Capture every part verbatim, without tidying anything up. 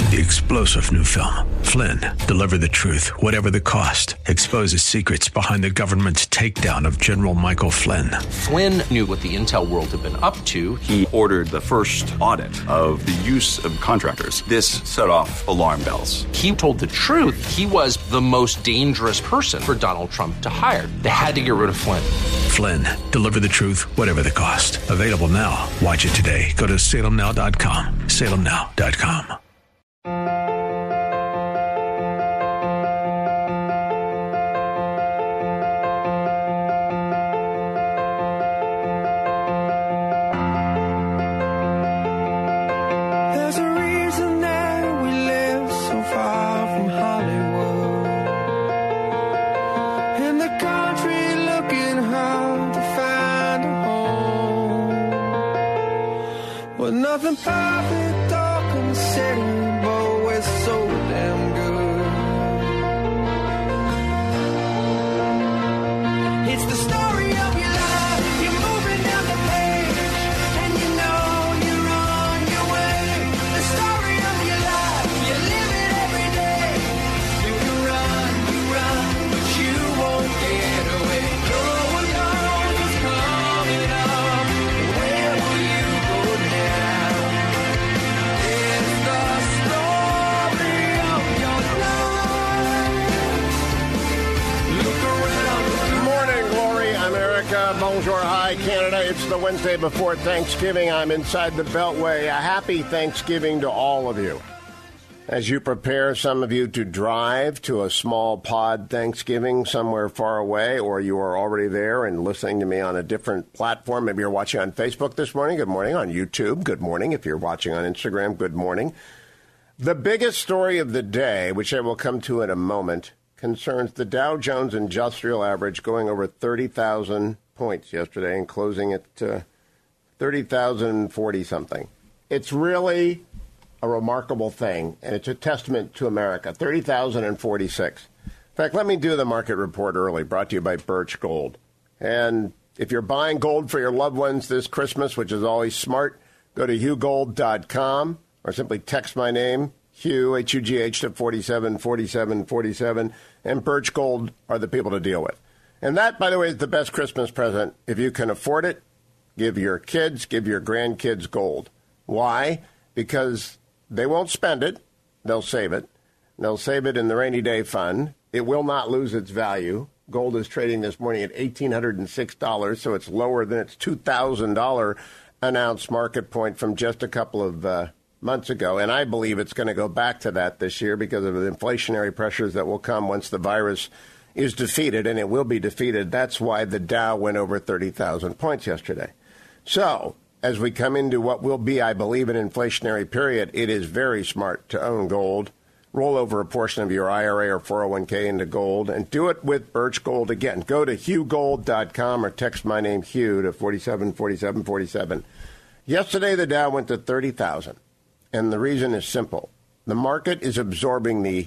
The explosive new film, Flynn, deliver the truth, whatever the cost, exposes secrets behind the government's takedown of General Michael Flynn. Flynn knew what the intel world had been up to. He ordered the first audit of the use of contractors. This set off alarm bells. He told the truth. He was the most dangerous person for Donald Trump to hire. They had to get rid of Flynn. Flynn, deliver the truth, whatever the cost. Available now. Watch it today. Go to salem now dot com. salem now dot com. Nothing perfect or considerable, we're so damn good. It's the story of your life, you're moving down the page, and you know you're on your way. The story of your life, you live it every day. You can run, you run, but you won't get away. No one knows what's coming up, where will you go now? Bonjour, hi, Canada. It's the Wednesday before Thanksgiving. I'm inside the Beltway. A happy Thanksgiving to all of you. As you prepare, some of you, to drive to a small pod Thanksgiving somewhere far away, or you are already there and listening to me on a different platform. Maybe you're watching on Facebook this morning. Good morning. On YouTube, good morning. If you're watching on Instagram, good morning. The biggest story of the day, which I will come to in a moment, concerns the Dow Jones Industrial Average going over thirty thousand points yesterday and closing at uh, thirty thousand forty something. It's really a remarkable thing, and it's a testament to America. thirty thousand forty-six. In fact, let me do the market report early, brought to you by Birch Gold. And if you're buying gold for your loved ones this Christmas, which is always smart, go to hugh gold dot com or simply text my name, Hugh, H U G H, to forty-seven forty-seven forty-seven, and Birch Gold are the people to deal with. And that, by the way, is the best Christmas present. If you can afford it, give your kids, give your grandkids gold. Why? Because they won't spend it. They'll save it. They'll save it in the rainy day fund. It will not lose its value. Gold is trading this morning at one thousand eight hundred six dollars, so it's lower than its two thousand dollars an ounce market point from just a couple of uh, months ago. And I believe it's going to go back to that this year because of the inflationary pressures that will come once the virus is defeated, and it will be defeated. That's why the Dow went over thirty thousand points yesterday. So as we come into what will be, I believe, an inflationary period, it is very smart to own gold. Roll over a portion of your I R A or four oh one k into gold, and do it with Birch Gold again. Go to hugh gold dot com or text my name, Hugh, to forty-seven forty-seven forty-seven. Yesterday, the Dow went to thirty thousand, and the reason is simple. The market is absorbing the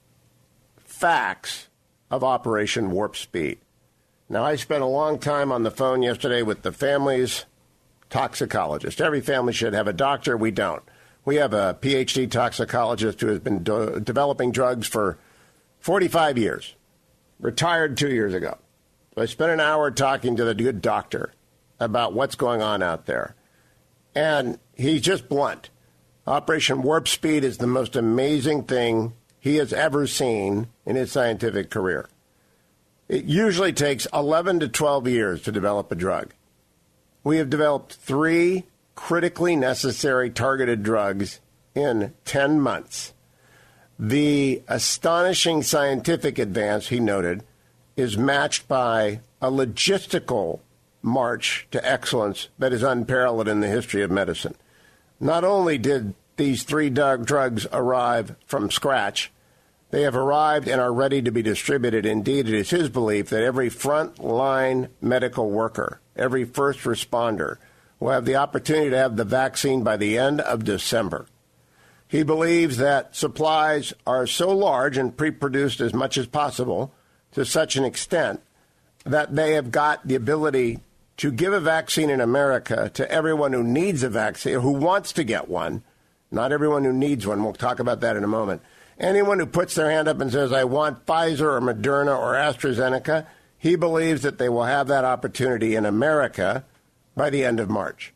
facts of Operation Warp Speed. Now, I spent a long time on the phone yesterday with the family's toxicologist. Every family should have a doctor. We don't. We have a P H D toxicologist who has been do- developing drugs for forty-five years, retired two years ago. So I spent an hour talking to the good doctor about what's going on out there. And he's just blunt. Operation Warp Speed is the most amazing thing he has ever seen in his scientific career. It usually takes eleven to twelve years to develop a drug. We have developed three critically necessary targeted drugs in ten months. The astonishing scientific advance, he noted, is matched by a logistical march to excellence that is unparalleled in the history of medicine. Not only did these three drug drugs arrive from scratch, they have arrived and are ready to be distributed. Indeed, it is his belief that every front-line medical worker, every first responder, will have the opportunity to have the vaccine by the end of December. He believes that supplies are so large and pre-produced as much as possible to such an extent that they have got the ability to give a vaccine in America to everyone who needs a vaccine, who wants to get one, Not everyone who needs one. We'll talk about that in a moment. Anyone who puts their hand up and says, I want Pfizer or Moderna or AstraZeneca, he believes that they will have that opportunity in America by the end of March.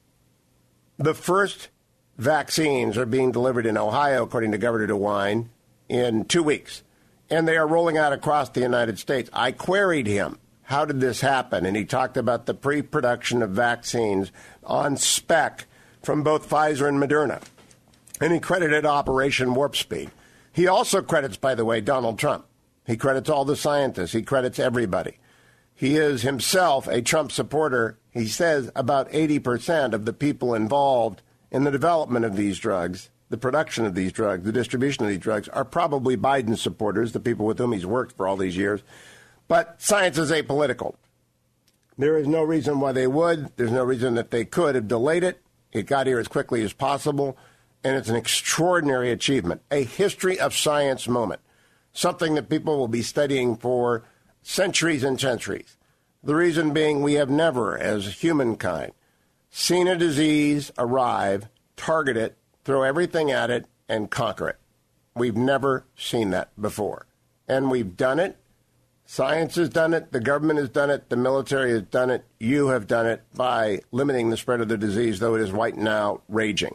The first vaccines are being delivered in Ohio, according to Governor DeWine, in two weeks. And they are rolling out across the United States. I queried him, how did this happen? And he talked about the pre-production of vaccines on spec from both Pfizer and Moderna. And he credited Operation Warp Speed. He also credits, by the way, Donald Trump. He credits all the scientists. He credits everybody. He is himself a Trump supporter. He says about eighty percent of the people involved in the development of these drugs, the production of these drugs, the distribution of these drugs, are probably Biden supporters, the people with whom he's worked for all these years. But science is apolitical. There is no reason why they would. There's no reason that they could have delayed it. It got here as quickly as possible. And it's an extraordinary achievement, a history of science moment, something that people will be studying for centuries and centuries. The reason being we have never, as humankind, seen a disease arrive, target it, throw everything at it, and conquer it. We've never seen that before. And we've done it. Science has done it. The government has done it. The military has done it. You have done it by limiting the spread of the disease, though it is right now raging.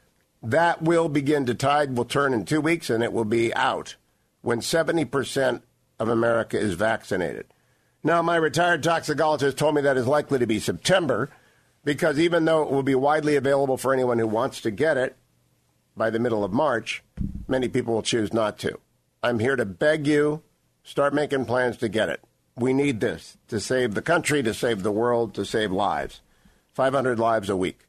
That will begin to tide will turn in two weeks, and it will be out when seventy percent of America is vaccinated. Now, my retired toxicologist told me that is likely to be September, because even though it will be widely available for anyone who wants to get it by the middle of March, many people will choose not to. I'm here to beg you, start making plans to get it. We need this to save the country, to save the world, to save lives. five hundred lives a week.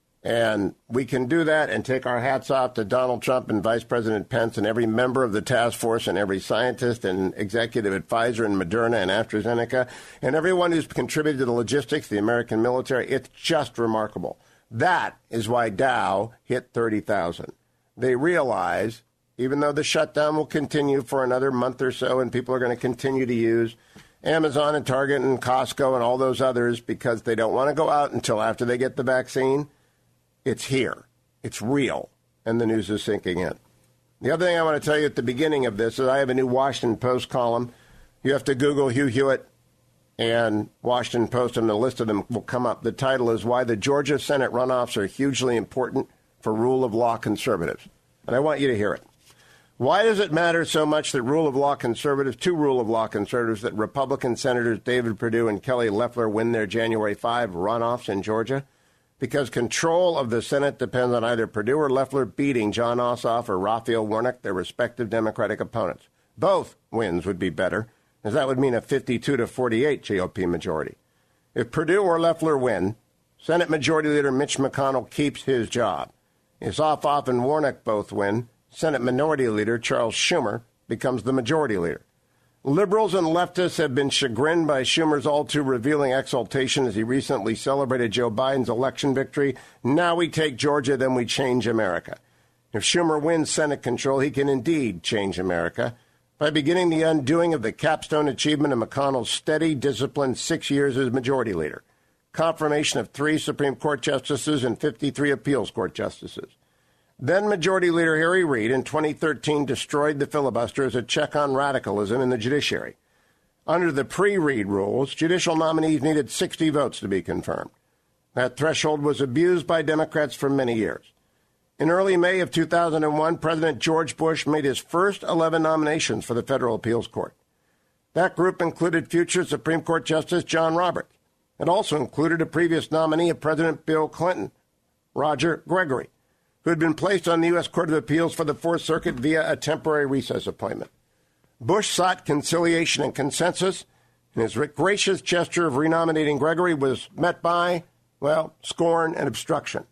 And we can do that and take our hats off to Donald Trump and Vice President Pence and every member of the task force and every scientist and executive at Pfizer and Moderna and AstraZeneca and everyone who's contributed to the logistics, the American military. It's just remarkable. That is why Dow hit thirty thousand. They realize, even though the shutdown will continue for another month or so and people are going to continue to use Amazon and Target and Costco and all those others because they don't want to go out until after they get the vaccine, it's here. It's real. And the news is sinking in. The other thing I want to tell you at the beginning of this is I have a new Washington Post column. You have to Google Hugh Hewitt and Washington Post, and the list of them will come up. The title is Why the Georgia Senate Runoffs Are Hugely Important for Rule of Law Conservatives. And I want you to hear it. Why does it matter so much that rule of law conservatives, two rule of law conservatives, that Republican Senators David Perdue and Kelly Loeffler win their January fifth runoffs in Georgia? Because control of the Senate depends on either Perdue or Loeffler beating John Ossoff or Raphael Warnock, their respective Democratic opponents. Both wins would be better, as that would mean a fifty-two to forty-eight G O P majority. If Perdue or Loeffler win, Senate Majority Leader Mitch McConnell keeps his job. If Ossoff and Warnock both win, Senate Minority Leader Charles Schumer becomes the Majority Leader. Liberals and leftists have been chagrined by Schumer's all-too-revealing exultation as he recently celebrated Joe Biden's election victory. Now we take Georgia, then we change America. If Schumer wins Senate control, he can indeed change America by beginning the undoing of the capstone achievement of McConnell's steady, disciplined six years as Majority Leader, confirmation of three Supreme Court justices and fifty-three appeals court justices. Then Majority Leader Harry Reid in twenty thirteen destroyed the filibuster as a check on radicalism in the judiciary. Under the pre-Reid rules, judicial nominees needed sixty votes to be confirmed. That threshold was abused by Democrats for many years. In early May of two thousand one, President George Bush made his first eleven nominations for the Federal Appeals Court. That group included future Supreme Court Justice John Roberts. It also included a previous nominee of President Bill Clinton, Roger Gregory, who had been placed on the U S Court of Appeals for the Fourth Circuit via a temporary recess appointment. Bush sought conciliation and consensus, and his gracious gesture of renominating Gregory was met by, well, scorn and obstruction.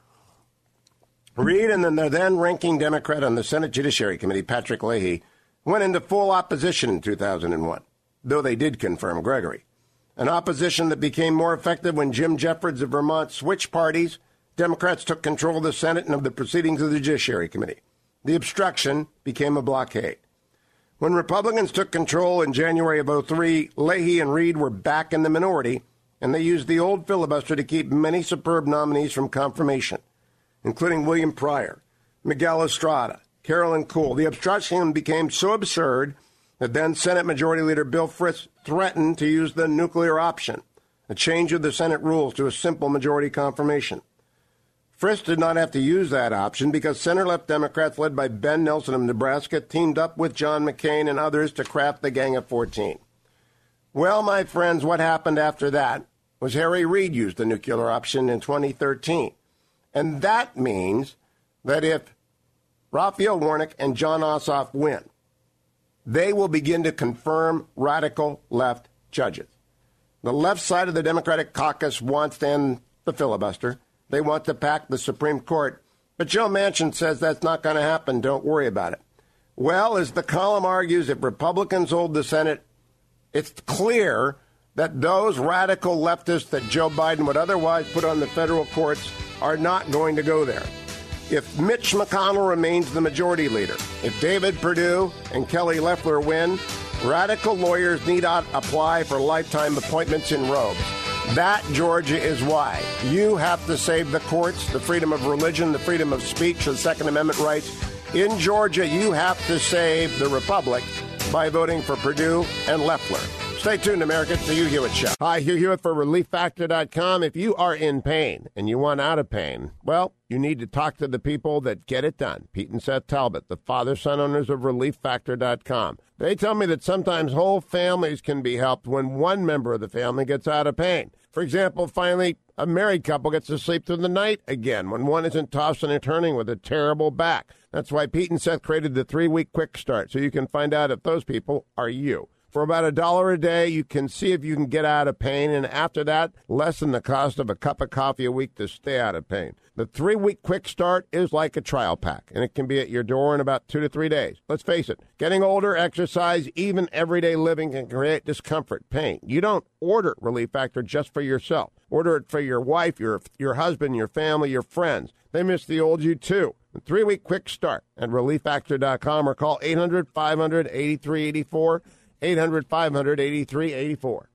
Reid and the then-ranking Democrat on the Senate Judiciary Committee, Patrick Leahy, went into full opposition in two thousand one, though they did confirm Gregory. An opposition that became more effective when Jim Jeffords of Vermont switched parties. Democrats took control of the Senate and of the proceedings of the Judiciary Committee. The obstruction became a blockade. When Republicans took control in January of oh three, Leahy and Reid were back in the minority, and they used the old filibuster to keep many superb nominees from confirmation, including William Pryor, Miguel Estrada, Carolyn Kuhl. The obstruction became so absurd that then Senate Majority Leader Bill Frist threatened to use the nuclear option, a change of the Senate rules to a simple majority confirmation. Frist did not have to use that option because center-left Democrats led by Ben Nelson of Nebraska teamed up with John McCain and others to craft the Gang of fourteen. Well, my friends, what happened after that was Harry Reid used the nuclear option in twenty thirteen. And that means that if Raphael Warnock and John Ossoff win, they will begin to confirm radical left judges. The left side of the Democratic caucus wants to end the filibuster. They want to pack the Supreme Court. But Joe Manchin says that's not going to happen. Don't worry about it. Well, as the column argues, if Republicans hold the Senate, it's clear that those radical leftists that Joe Biden would otherwise put on the federal courts are not going to go there. If Mitch McConnell remains the majority leader, if David Perdue and Kelly Loeffler win, radical lawyers need not apply for lifetime appointments in robes. That, Georgia, is why you have to save the courts, the freedom of religion, the freedom of speech, the Second Amendment rights. In Georgia, you have to save the republic by voting for Perdue and Loeffler. Stay tuned, America. It's the Hugh Hewitt Show. Hi, Hugh Hewitt for Relief Factor dot com. If you are in pain and you want out of pain, well, you need to talk to the people that get it done. Pete and Seth Talbot, the father-son owners of Relief Factor dot com. They tell me that sometimes whole families can be helped when one member of the family gets out of pain. For example, finally, a married couple gets to sleep through the night again when one isn't tossing and turning with a terrible back. That's why Pete and Seth created the three-week quick start, so you can find out if those people are you. For about a dollar a day, you can see if you can get out of pain, and after that, less than the cost of a cup of coffee a week to stay out of pain. The three-week quick start is like a trial pack, and it can be at your door in about two to three days. Let's face it, getting older, exercise, even everyday living can create discomfort, pain. You don't order Relief Factor just for yourself. Order it for your wife, your your husband, your family, your friends. They miss the old you, too. A three-week quick start at Relief Factor dot com or call eight hundred, five hundred, eighty-three eighty-four. eight hundred, five hundred, eighty-three eighty-four.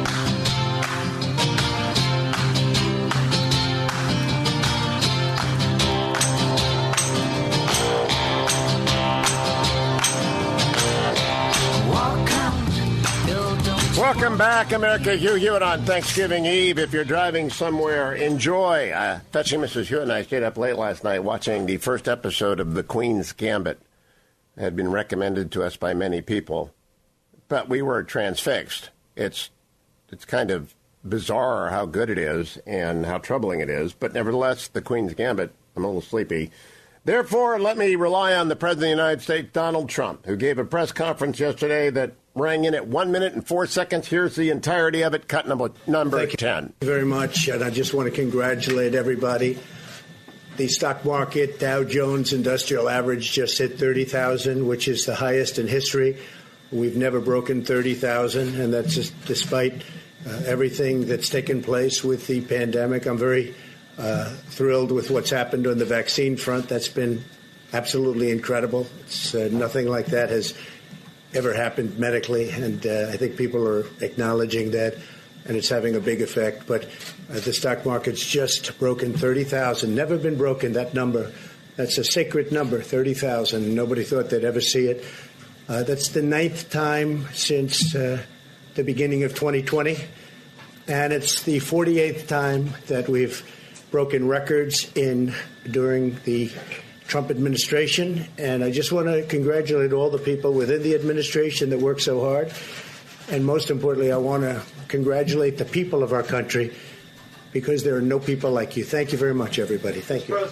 Welcome back, America. Hugh Hewitt on Thanksgiving Eve. If you're driving somewhere, enjoy. Uh, touching Missus Hewitt and I stayed up late last night watching the first episode of The Queen's Gambit. It had been recommended to us by many people. But we were transfixed. It's it's kind of bizarre how good it is and how troubling it is. But nevertheless, the Queen's Gambit, I'm a little sleepy. Therefore, let me rely on the President of the United States, Donald Trump, who gave a press conference yesterday that rang in at one minute and four seconds. Here's the entirety of it, cut number, number Thank ten. Thank you very much. And I just want to congratulate everybody. The stock market, Dow Jones Industrial Average, just hit thirty thousand, which is the highest in history. We've never broken thirty thousand, and that's just despite uh, everything that's taken place with the pandemic. I'm very uh, thrilled with what's happened on the vaccine front. That's been absolutely incredible. It's, uh, nothing like that has ever happened medically, and uh, I think people are acknowledging that, and it's having a big effect. But uh, the stock market's just broken thirty thousand. Never been broken, that number. That's a sacred number, thirty thousand. Nobody thought they'd ever see it. Uh, that's the ninth time since uh, the beginning of twenty twenty, and it's the forty-eighth time that we've broken records in during the Trump administration. And I just want to congratulate all the people within the administration that worked so hard. And most importantly, I want to congratulate the people of our country, because there are no people like you. Thank you very much, everybody. Thank you.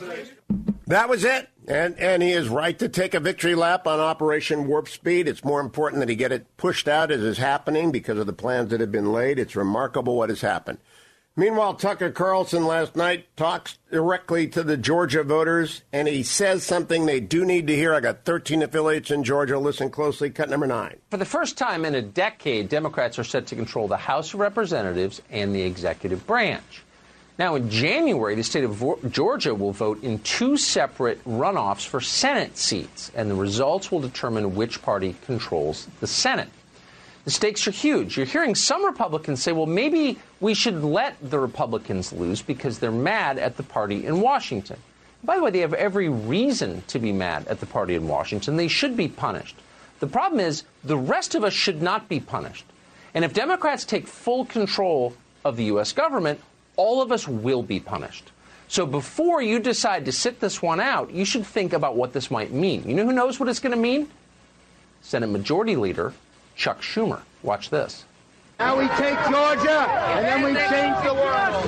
That was it. And and he is right to take a victory lap on Operation Warp Speed. It's more important that he get it pushed out as is happening because of the plans that have been laid. It's remarkable what has happened. Meanwhile, Tucker Carlson last night talks directly to the Georgia voters, and he says something they do need to hear. I got thirteen affiliates in Georgia. Listen closely. Cut number nine. For the first time in a decade, Democrats are set to control the House of Representatives and the executive branch. Now, in January, the state of Georgia will vote in two separate runoffs for Senate seats, and the results will determine which party controls the Senate. The stakes are huge. You're hearing some Republicans say, well, maybe we should let the Republicans lose because they're mad at the party in Washington. By the way, they have every reason to be mad at the party in Washington. They should be punished. The problem is the rest of us should not be punished. And if Democrats take full control of the U S government, all of us will be punished. So before you decide to sit this one out, you should think about what this might mean. You know who knows what it's going to mean? Senate Majority Leader Chuck Schumer. Watch this. Now we take Georgia, and then we change the world.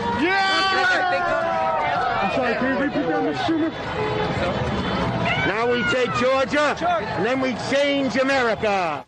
Yeah! I'm sorry, can you repeat that, Mister Schumer? Now we take Georgia, and then we change America.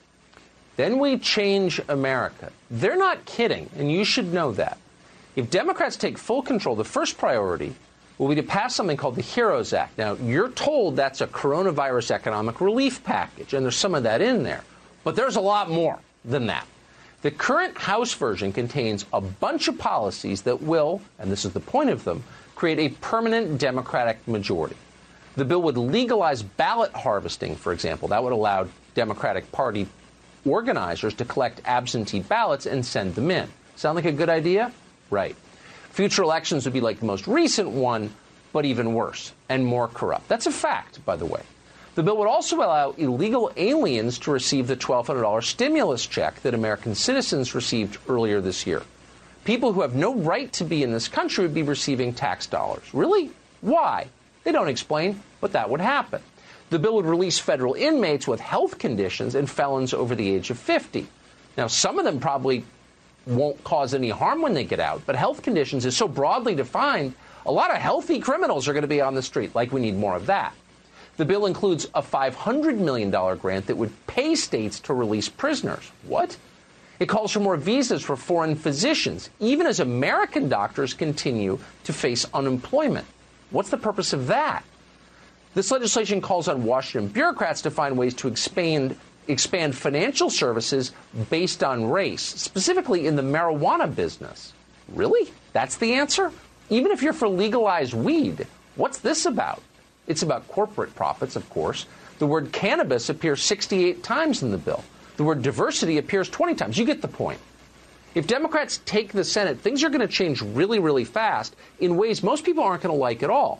Then we change America. They're not kidding, and you should know that. If Democrats take full control, the first priority will be to pass something called the HEROES Act. Now, you're told that's a coronavirus economic relief package, and there's some of that in there. But there's a lot more than that. The current House version contains a bunch of policies that will, and this is the point of them, create a permanent Democratic majority. The bill would legalize ballot harvesting, for example. That would allow Democratic Party organizers to collect absentee ballots and send them in. Sound like a good idea? Right. Future elections would be like the most recent one, but even worse and more corrupt. That's a fact, by the way. The bill would also allow illegal aliens to receive the twelve hundred dollars stimulus check that American citizens received earlier this year. People who have no right to be in this country would be receiving tax dollars. Really? Why? They don't explain, but that would happen. The bill would release federal inmates with health conditions and felons over the age of fifty. Now, some of them probably won't cause any harm when they get out, but health conditions is so broadly defined, a lot of healthy criminals are going to be on the street, like we need more of that. The bill includes a five hundred million dollars grant that would pay states to release prisoners. What? It calls for more visas for foreign physicians, even as American doctors continue to face unemployment. What's the purpose of that? This legislation calls on Washington bureaucrats to find ways to expand expand financial services based on race, specifically in the marijuana business. Really? That's the answer? Even if you're for legalized weed, what's this about? It's about corporate profits, of course. The word cannabis appears sixty-eight times in the bill. The word diversity appears twenty times. You get the point. If Democrats take the Senate, things are going to change really, really fast in ways most people aren't going to like at all.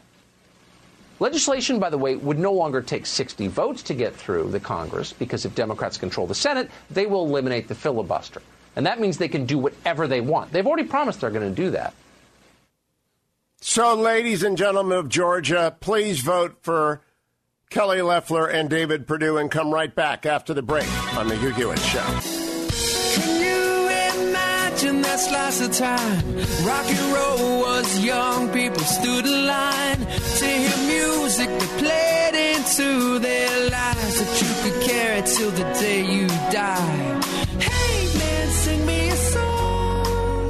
Legislation, by the way, would no longer take sixty votes to get through the Congress, because if Democrats control the Senate, they will eliminate the filibuster. And that means they can do whatever they want. They've already promised they're going to do that. So, ladies and gentlemen of Georgia, please vote for Kelly Loeffler and David Perdue and come right back after the break on the Hugh Hewitt Show. Can you imagine that slice of time? Rock and roll was young people stood in line to hear music that played into their lives that you could carry till the day you die. Hey man, sing me a song.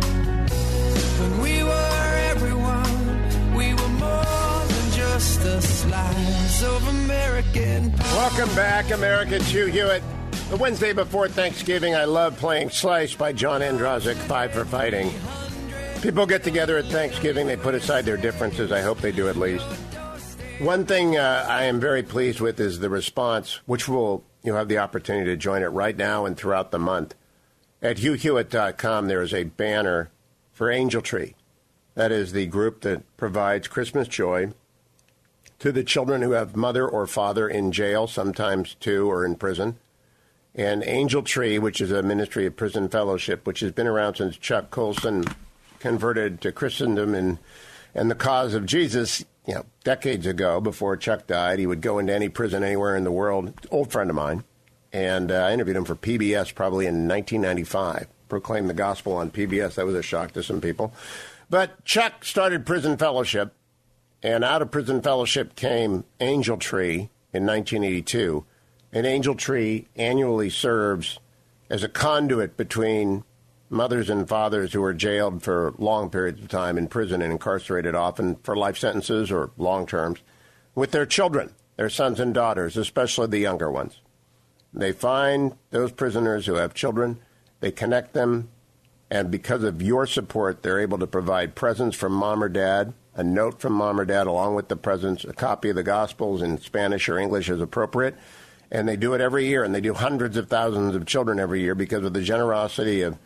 When we were everyone, we were more than just a slice of American pie. Welcome back, America. It's Hugh Hewitt. The Wednesday before Thanksgiving, I love playing Slice by John Androzik, Five for Fighting. People get together at Thanksgiving. They put aside their differences. I hope they do at least. One thing uh, I am very pleased with is the response, which will you'll have the opportunity to join it right now and throughout the month. At hugh hewitt dot com, there is a banner for Angel Tree. That is the group that provides Christmas joy to the children who have mother or father in jail, sometimes two, or in prison. And Angel Tree, which is a ministry of prison fellowship, which has been around since Chuck Colson converted to Christendom and, and the cause of Jesus, you know, decades ago, before Chuck died. He would go into any prison anywhere in the world. Old friend of mine. And uh, I interviewed him for P B S probably in nineteen ninety-five. Proclaimed the gospel on P B S. That was a shock to some people. But Chuck started Prison Fellowship, and out of Prison Fellowship came Angel Tree in nineteen eighty-two. And Angel Tree annually serves as a conduit between mothers and fathers who are jailed for long periods of time in prison and incarcerated, often for life sentences or long terms, with their children, their sons and daughters, especially the younger ones. They find those prisoners who have children, they connect them, and because of your support, they're able to provide presents from mom or dad, a note from mom or dad along with the presents, a copy of the Gospels in Spanish or English as appropriate. And they do it every year, and they do hundreds of thousands of children every year because of the generosity of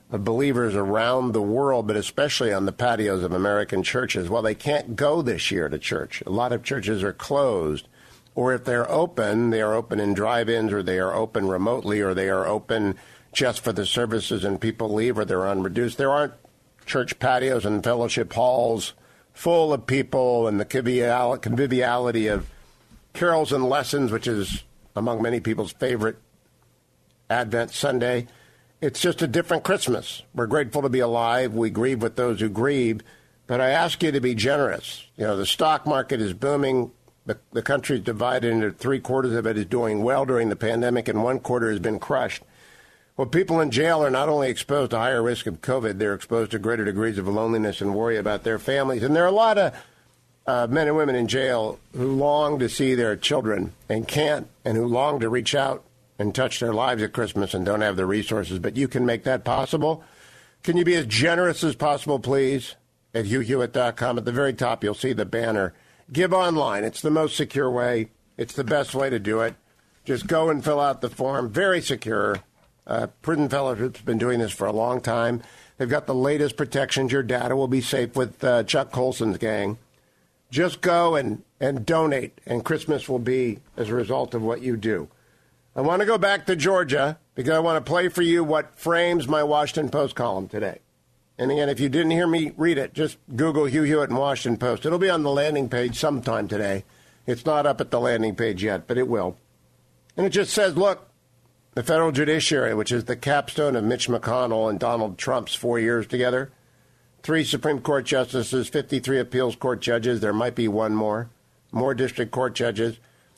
of believers around the world, but especially on the patios of American churches. Well, they can't go this year to church. A lot of churches are closed. Or if they're open, they are open in drive-ins, or they are open remotely, or they are open just for the services and people leave, or they're on reduced. There aren't church patios and fellowship halls full of people and the convivial- conviviality of carols and lessons, which is among many people's favorite Advent Sunday. It's just a different Christmas. We're grateful to be alive. We grieve with those who grieve. But I ask you to be generous. You know, the stock market is booming. The, the country is divided into three quarters of it is doing well during the pandemic, and one quarter has been crushed. Well, people in jail are not only exposed to higher risk of COVID, they're exposed to greater degrees of loneliness and worry about their families. And there are a lot of uh, men and women in jail who long to see their children and can't, and who long to reach out and touch their lives at Christmas and don't have the resources. But you can make that possible. Can you be as generous as possible, please? At hugh hewitt dot com. At the very top, you'll see the banner. Give online. It's the most secure way. It's the best way to do it. Just go and fill out the form. Very secure. Uh, Prison Fellowship's been doing this for a long time. They've got the latest protections. Your data will be safe with uh, Chuck Colson's gang. Just go and, and donate, and Christmas will be as a result of what you do. I want to go back to Georgia because I want to play for you what frames my Washington Post column today. And again, if you didn't hear me read it, just Google Hugh Hewitt and Washington Post. It'll be on the landing page sometime today. It's not up at the landing page yet, but it will. And it just says, look, the federal judiciary, which is the capstone of Mitch McConnell and Donald Trump's four years together, three Supreme Court justices, fifty-three appeals court judges, there might be one more, more district court judges.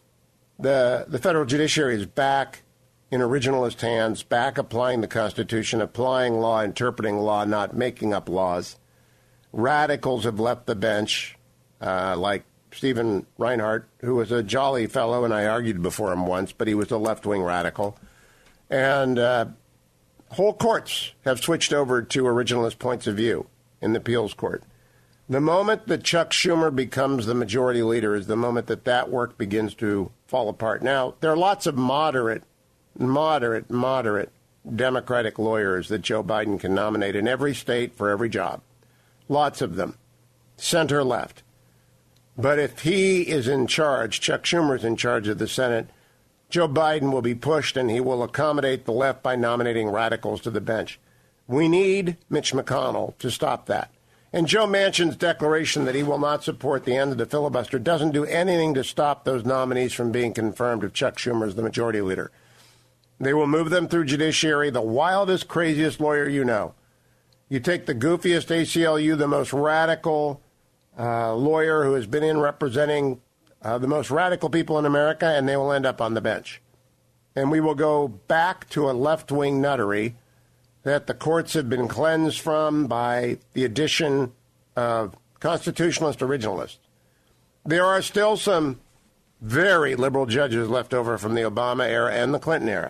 The, the federal judiciary is back in originalist hands, back applying the Constitution, applying law, interpreting law, not making up laws. Radicals have left the bench, uh, like Stephen Reinhardt, who was a jolly fellow, and I argued before him once, but he was a left-wing radical. And uh, whole courts have switched over to originalist points of view in the appeals court. The moment that Chuck Schumer becomes the majority leader is the moment that that work begins to fall apart. Now, there are lots of moderate, moderate, moderate Democratic lawyers that Joe Biden can nominate in every state for every job. Lots of them. Center left. But if he is in charge, Chuck Schumer is in charge of the Senate, Joe Biden will be pushed and he will accommodate the left by nominating radicals to the bench. We need Mitch McConnell to stop that. And Joe Manchin's declaration that he will not support the end of the filibuster doesn't do anything to stop those nominees from being confirmed if Chuck Schumer is the majority leader. They will move them through judiciary, the wildest, craziest lawyer you know. You take the goofiest A C L U, the most radical uh, lawyer who has been in representing uh, the most radical people in America, and they will end up on the bench. And we will go back to a left-wing nuttery that the courts have been cleansed from by the addition of constitutionalist originalists. There are still some very liberal judges left over from the Obama era and the Clinton era,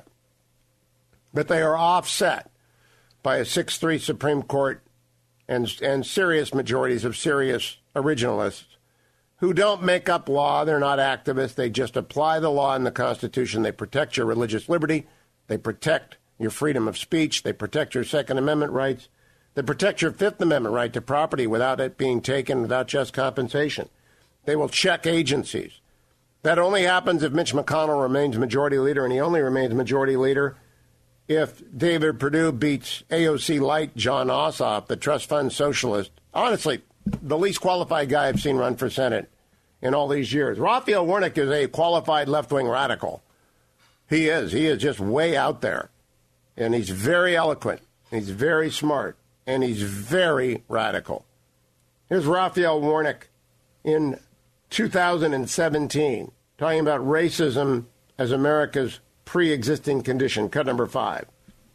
but they are offset by a six three Supreme Court and, and serious majorities of serious originalists who don't make up law. They're not activists. They just apply the law and the Constitution. They protect your religious liberty. They protect your freedom of speech. They protect your Second Amendment rights. They protect your Fifth Amendment right to property without it being taken, without just compensation. They will check agencies. That only happens if Mitch McConnell remains majority leader, and he only remains majority leader if David Perdue beats A O C Light John Ossoff, the trust fund socialist. Honestly, the least qualified guy I've seen run for Senate in all these years. Raphael Warnock is a qualified left-wing radical. He is. He is just way out there. And he's very eloquent, he's very smart, and he's very radical. Here's Raphael Warnock in two thousand seventeen, talking about racism as America's pre-existing condition. Cut number five.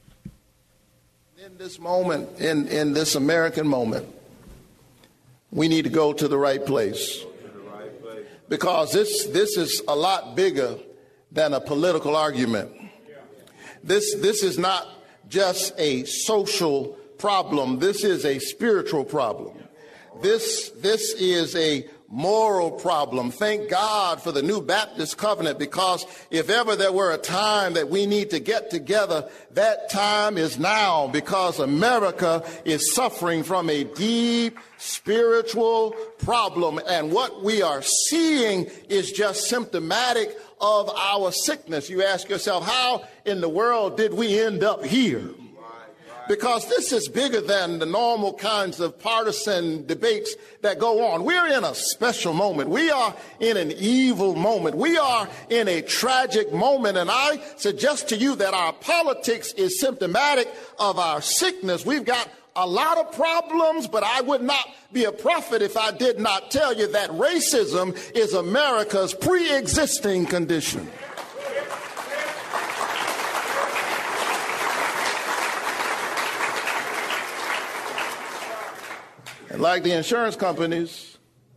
In this moment, in, in this American moment, we need to go to the right place. Because this, this is a lot bigger than a political argument. This, this is not just a social problem. This is a spiritual problem. This, this is a moral problem. Thank God for the New Baptist Covenant, because if ever there were a time that we need to get together, that time is now, because America is suffering from a deep spiritual problem. And what we are seeing is just symptomatic of our sickness. You ask yourself, how in the world did we end up here? Because this is bigger than the normal kinds of partisan debates that go on. We're in a special moment. We are in an evil moment. We are in a tragic moment. And I suggest to you that our politics is symptomatic of our sickness. We've got a lot of problems, but I would not be a prophet if I did not tell you that racism is America's pre-existing condition. And like the insurance companies,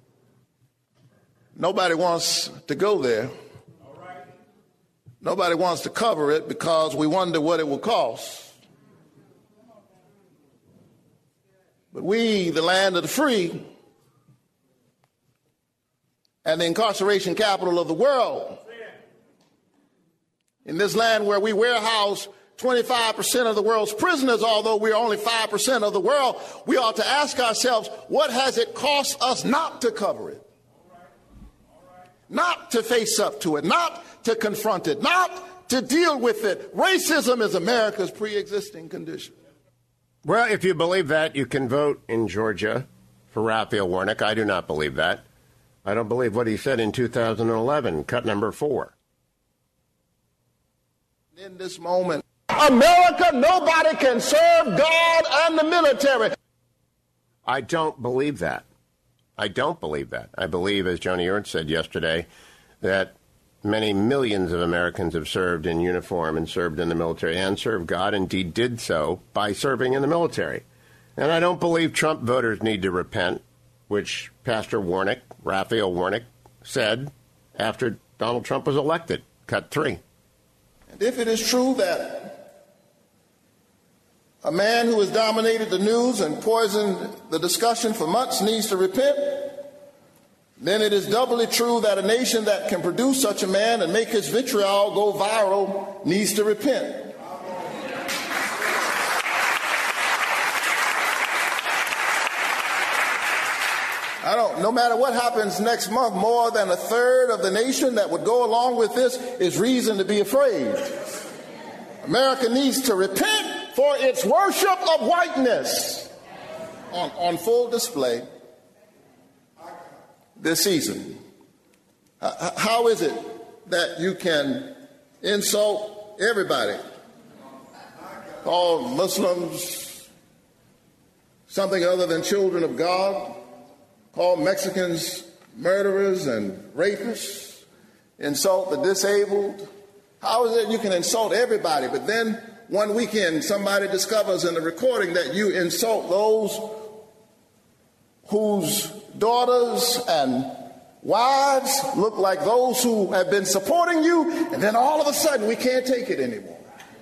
nobody wants to go there. Nobody wants to cover it because we wonder what it will cost. But we, the land of the free and the incarceration capital of the world, in this land where we warehouse twenty-five percent of the world's prisoners, although we're only five percent of the world, we ought to ask ourselves, what has it cost us not to cover it? Not to face up to it, not to confront it, not to deal with it. Racism is America's pre-existing condition. Well, if you believe that, you can vote in Georgia for Raphael Warnock. I do not believe that. I don't believe what he said in two thousand eleven, cut number four. In this moment, America, nobody can serve God and the military. I don't believe that. I don't believe that. I believe, as Joni Ernst said yesterday, that many millions of Americans have served in uniform and served in the military and served God, indeed did so by serving in the military. And I don't believe Trump voters need to repent, which Pastor Warnock, Raphael Warnock, said after Donald Trump was elected. Cut three. And if it is true that a man who has dominated the news and poisoned the discussion for months needs to repent, then it is doubly true that a nation that can produce such a man and make his vitriol go viral needs to repent. I don't, no matter what happens next month, more than a third of the nation that would go along with this is reason to be afraid. America needs to repent for its worship of whiteness on, on full display this season. Uh, how is it that you can insult everybody, call Muslims something other than children of God, call Mexicans murderers and rapists, insult the disabled? How is it you can insult everybody, but then one weekend somebody discovers in the recording that you insult those whose daughters and wives look like those who have been supporting you, and then all of a sudden we can't take it anymore?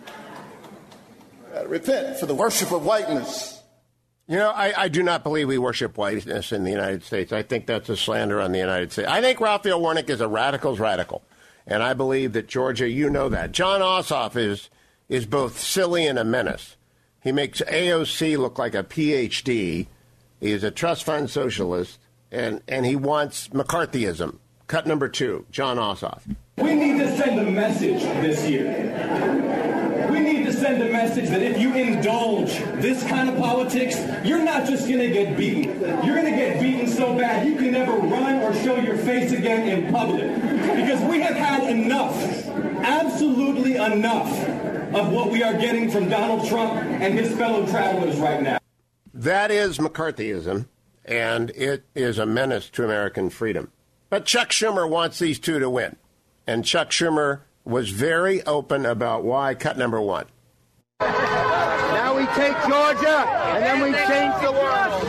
Gotta repent for the worship of whiteness. You know, I, I do not believe we worship whiteness in the United States. I think that's a slander on the United States. I think Raphael Warnock is a radical's radical, and I believe that Georgia, you know that. John Ossoff is is both silly and a menace. He makes A O C look like a P H D. He is a trust fund socialist, and, and he wants McCarthyism. Cut number two, John Ossoff. We need to send a message this year. We need to send a message that if you indulge this kind of politics, you're not just going to get beaten. You're going to get beaten so bad you can never run or show your face again in public. Because we have had enough, absolutely enough, of what we are getting from Donald Trump and his fellow travelers right now. That is McCarthyism, and it is a menace to American freedom. But Chuck Schumer wants these two to win. And Chuck Schumer was very open about why. Cut number one. Now we take Georgia, and then we change the world.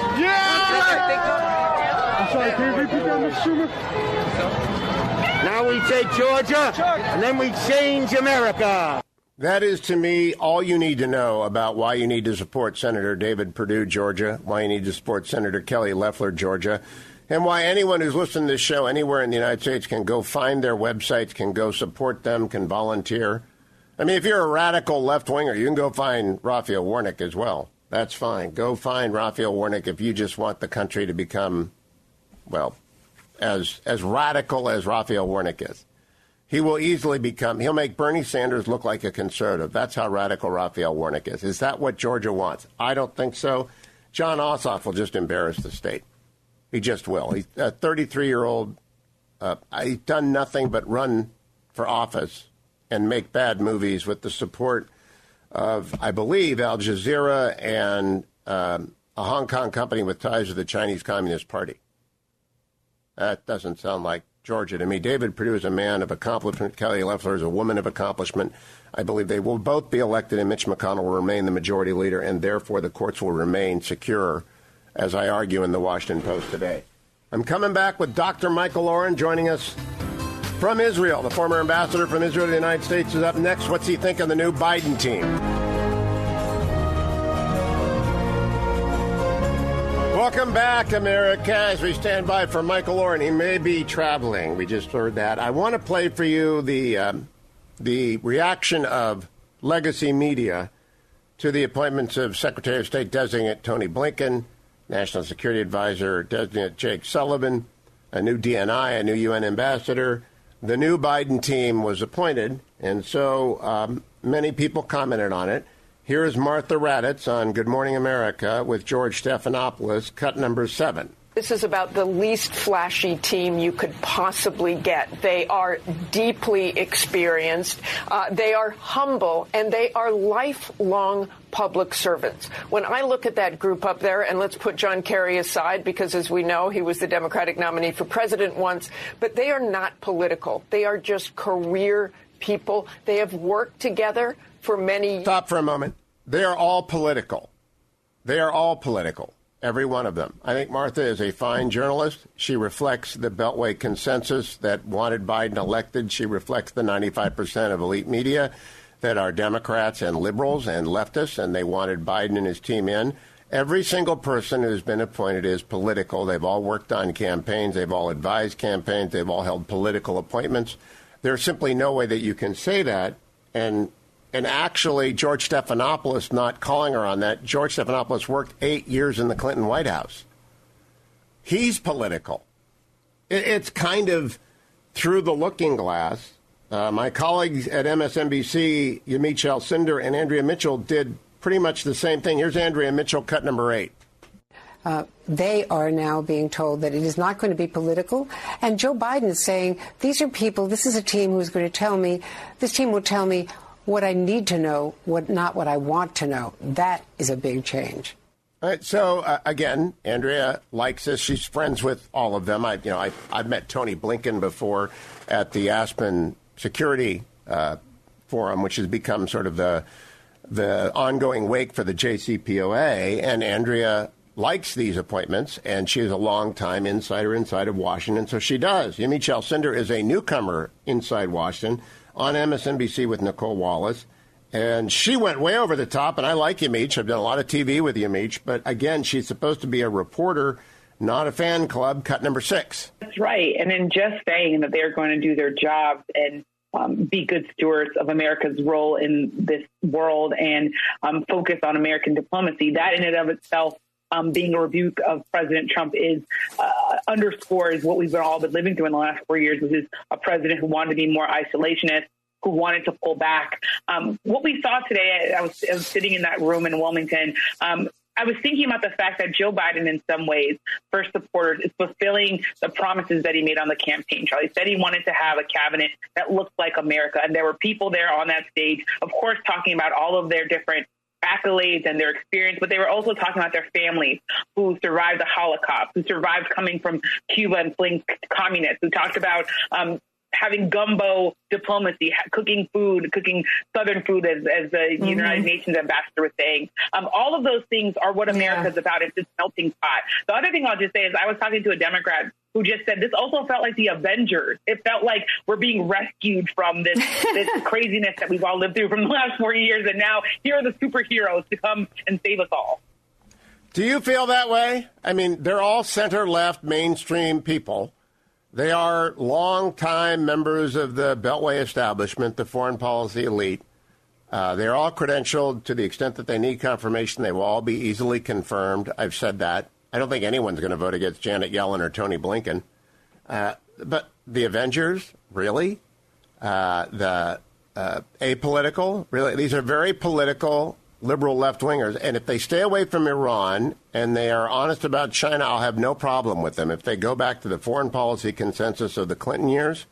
Yeah! I'm sorry, can you repeat that, Mister Schumer? Now we take Georgia, and then we change America. That is, to me, all you need to know about why you need to support Senator David Perdue, Georgia, why you need to support Senator Kelly Loeffler, Georgia, and why anyone who's listening to this show anywhere in the United States can go find their websites, can go support them, can volunteer. I mean, if you're a radical left-winger, you can go find Raphael Warnock as well. That's fine. Go find Raphael Warnock if you just want the country to become, well, as as radical as Raphael Warnock is. He will easily become, he'll make Bernie Sanders look like a conservative. That's how radical Raphael Warnock is. Is that what Georgia wants? I don't think so. John Ossoff will just embarrass the state. He just will. He's a thirty-three-year-old. Uh, he's done nothing but run for office and make bad movies with the support of, I believe, Al Jazeera and um, a Hong Kong company with ties to the Chinese Communist Party. That doesn't sound like Georgia to me. David Perdue is a man of accomplishment. Kelly Loeffler is a woman of accomplishment. I believe they will both be elected, and Mitch McConnell will remain the majority leader, and therefore the courts will remain secure, as I argue in the Washington Post today. I'm coming back with Doctor Michael Oren joining us from Israel. The former ambassador from Israel to the United States is up next. What's he think of the new Biden team? Welcome back, America, as we stand by for Michael Oren. He may be traveling. We just heard that. I want to play for you the um, the reaction of legacy media to the appointments of Secretary of State designate Tony Blinken, National Security Advisor designate Jake Sullivan, a new D N I, a new U N ambassador. The new Biden team was appointed, and so um, many people commented on it. Here is Martha Raddatz on Good Morning America with George Stephanopoulos, cut number seven. This is about the least flashy team you could possibly get. They are deeply experienced. Uh, they are humble, and they are lifelong public servants. When I look at that group up there, and let's put John Kerry aside, because as we know, he was the Democratic nominee for president once, but they are not political. They are just career people. They have worked together for many. Stop for a moment. They are all political. They are all political. Every one of them. I think Martha is a fine journalist. She reflects the Beltway consensus that wanted Biden elected. She reflects the ninety-five percent of elite media that are Democrats and liberals and leftists, and they wanted Biden and his team in. Every single person who's been appointed is political. They've all worked on campaigns. They've all advised campaigns. They've all held political appointments. There's simply no way that you can say that. And And actually, George Stephanopoulos, not calling her on that, George Stephanopoulos worked eight years in the Clinton White House. He's political. It's kind of through the looking glass. Uh, my colleagues at M S N B C, Yamiche Alcindor and Andrea Mitchell, did pretty much the same thing. Here's Andrea Mitchell, cut number eight. Uh, they are now being told that it is not going to be political. And Joe Biden is saying, these are people, this is a team who's going to tell me, this team will tell me what I need to know, what not what I want to know. That is a big change. All right. So, uh, again, Andrea likes this. She's friends with all of them. I, you know, I, I've met Tony Blinken before at the Aspen Security uh, Forum, which has become sort of the the ongoing wake for the J C P O A. And Andrea likes these appointments, and she is a long-time insider inside of Washington, so she does. Yamiche Alcindor is a newcomer inside Washington on M S N B C with Nicole Wallace. And she went way over the top, and I like Yamiche. I've done a lot of T V with Yamiche. But, again, she's supposed to be a reporter, not a fan club. Cut number six. That's right. And in just saying that they're going to do their jobs and um, be good stewards of America's role in this world and um, focus on American diplomacy, that in and of itself, Um, being a rebuke of President Trump is uh, underscores what we've all been living through in the last four years, which is a president who wanted to be more isolationist, who wanted to pull back. Um, what we saw today, I was, I was sitting in that room in Wilmington. Um, I was thinking about the fact that Joe Biden, in some ways, for supporters, is fulfilling the promises that he made on the campaign trail. He said he wanted to have a cabinet that looked like America. And there were people there on that stage, of course, talking about all of their different accolades and their experience, but they were also talking about their families who survived the Holocaust, who survived coming from Cuba and fleeing communists, who talked about um, having gumbo diplomacy, cooking food, cooking Southern food, as, as the mm-hmm. United Nations ambassador was saying. Um, all of those things are what America's yeah. about. It's this melting pot. The other thing I'll just say is I was talking to a Democrat who just said this also felt like the Avengers. It felt like we're being rescued from this, this craziness that we've all lived through from the last four years. And now here are the superheroes to come and save us all. Do you feel that way? I mean, they're all center-left mainstream people. They are long-time members of the Beltway establishment, the foreign policy elite. Uh, they're all credentialed to the extent that they need confirmation. They will all be easily confirmed. I've said that. I don't think anyone's going to vote against Janet Yellen or Tony Blinken. Uh, but the Avengers, really? Uh, the uh, apolitical, really? These are very political liberal left-wingers. And if they stay away from Iran and they are honest about China, I'll have no problem with them. If they go back to the foreign policy consensus of the Clinton years,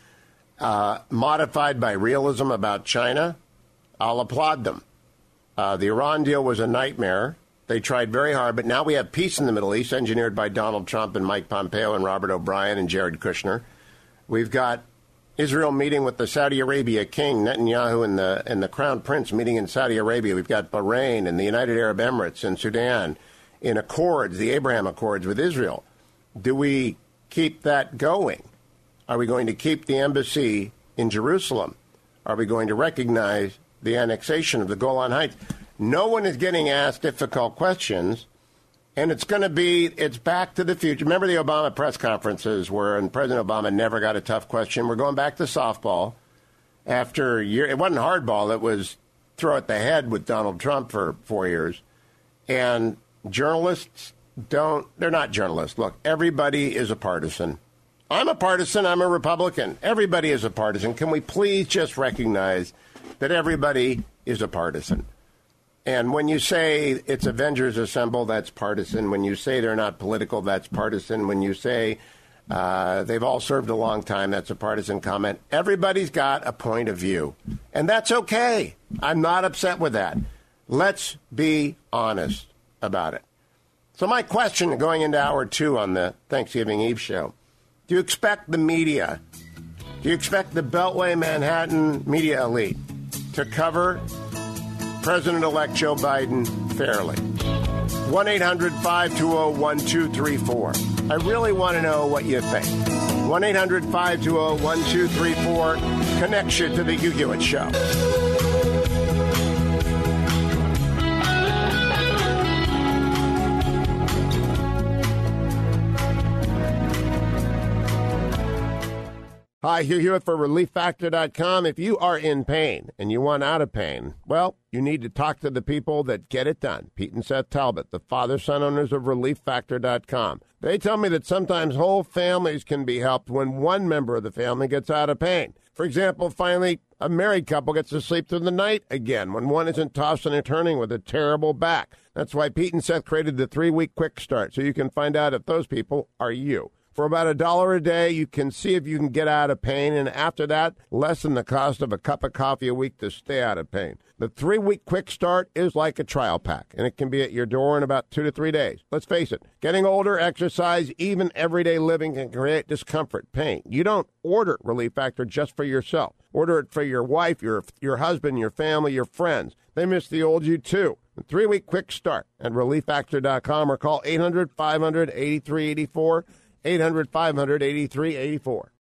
uh, modified by realism about China, I'll applaud them. Uh, the Iran deal was a nightmare. They tried very hard, but now we have peace in the Middle East, engineered by Donald Trump and Mike Pompeo and Robert O'Brien and Jared Kushner. We've got Israel meeting with the Saudi Arabia king, Netanyahu, and the and the crown prince meeting in Saudi Arabia. We've got Bahrain and the United Arab Emirates and Sudan in accords, the Abraham Accords with Israel. Do we keep that going? Are we going to keep the embassy in Jerusalem? Are we going to recognize the annexation of the Golan Heights? No one is getting asked difficult questions. And it's going to be, it's back to the future. Remember the Obama press conferences where and President Obama never got a tough question? We're going back to softball. After a year, it wasn't hardball. It was throw at the head with Donald Trump for four years. And journalists don't, they're not journalists. Look, everybody is a partisan. I'm a partisan. I'm a Republican. Everybody is a partisan. Can we please just recognize that everybody is a partisan? And when you say it's Avengers Assemble, that's partisan. When you say they're not political, that's partisan. When you say uh, they've all served a long time, that's a partisan comment. Everybody's got a point of view. And that's okay. I'm not upset with that. Let's be honest about it. So my question going into hour two on the Thanksgiving Eve show, do you expect the media, do you expect the Beltway Manhattan media elite to cover President-elect Joe Biden fairly? one eight hundred five two zero one two three four. I really want to know what you think. one eight hundred five two zero one two three four connects you to the Hugh Hewitt Show. Hi, Hugh Hewitt for relief factor dot com. If you are in pain and you want out of pain, well, you need to talk to the people that get it done. Pete and Seth Talbot, the father-son owners of relief factor dot com. They tell me that sometimes whole families can be helped when one member of the family gets out of pain. For example, finally, a married couple gets to sleep through the night again when one isn't tossing and turning with a terrible back. That's why Pete and Seth created the three-week quick start, so you can find out if those people are you. For about a dollar a day, you can see if you can get out of pain, and after that, less than the cost of a cup of coffee a week to stay out of pain. The three-week quick start is like a trial pack, and it can be at your door in about two to three days. Let's face it, getting older, exercise, even everyday living can create discomfort, pain. You don't order Relief Factor just for yourself. Order it for your wife, your your husband, your family, your friends. They miss the old you, too. The three-week quick start at relief factor dot com or call eight hundred five hundred eighty-three eighty-four. eight hundred five hundred eighty-three eighty-four.